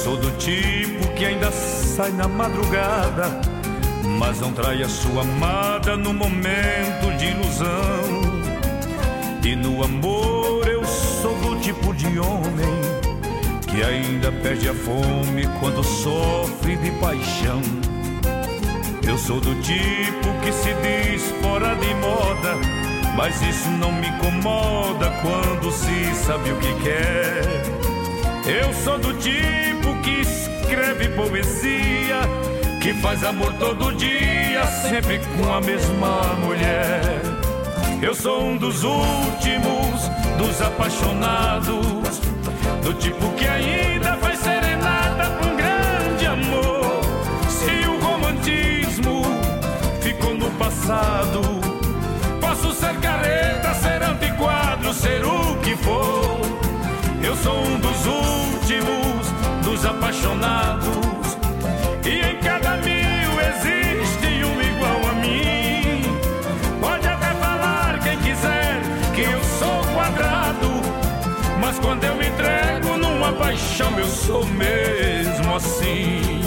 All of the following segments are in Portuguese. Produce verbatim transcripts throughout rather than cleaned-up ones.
sou do tipo que ainda sai na madrugada, mas não trai a sua amada no momento de ilusão. E no amor eu sou do tipo de homem que ainda perde a fome quando sofre de paixão. Eu sou do tipo que se diz fora de moda, mas isso não me incomoda quando se sabe o que quer. Eu sou do tipo que escreve poesia, que faz amor todo dia, sempre com a mesma mulher. Eu sou um dos últimos, dos apaixonados, do tipo que ainda faz serenata com grande amor. Se o romantismo ficou no passado, posso ser careta, ser antiquado, ser o que for. Eu sou um dos últimos, dos apaixonados, e em cada mil existe um igual a mim. Pode até falar quem quiser que eu sou quadrado, mas quando eu me entrego numa paixão eu sou mesmo assim.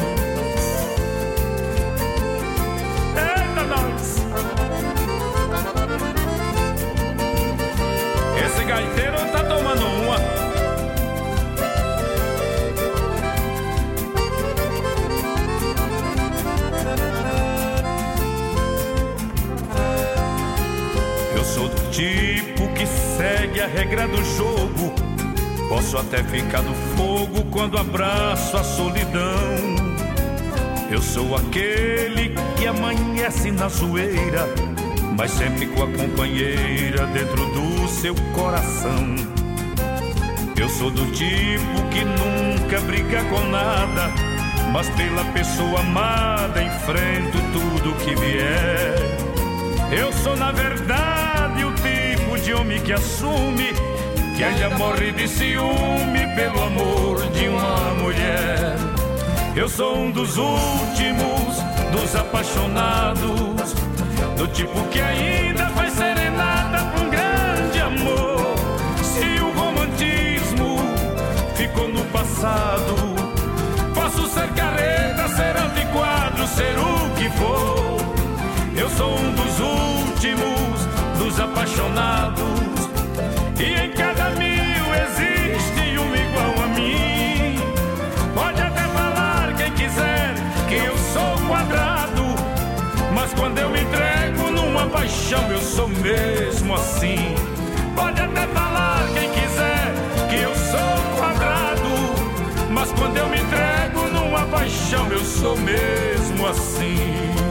Eita nós! Esse gaiteiro tá tomando uma. Eu sou do tipo que segue a regra do jogo, posso até ficar no fogo quando abraço a solidão. Eu sou aquele que amanhece na zoeira, mas sempre com a companheira dentro do seu coração. Eu sou do tipo que nunca briga com nada, mas pela pessoa amada enfrento tudo que vier. Eu sou na verdade o tipo de homem que assume que ainda morre de ciúme pelo amor de uma mulher. Eu sou um dos últimos, dos apaixonados, do tipo que ainda faz serenata com grande amor. Se o romantismo ficou no passado, posso ser careta, ser antiquado, ser o que for. Eu sou um dos últimos, dos apaixonados, e em cada mil existe um igual a mim. Pode até falar quem quiser que eu sou quadrado, mas quando eu me entrego numa paixão eu sou mesmo assim. Pode até falar quem quiser que eu sou quadrado, mas quando eu me entrego numa paixão eu sou mesmo assim.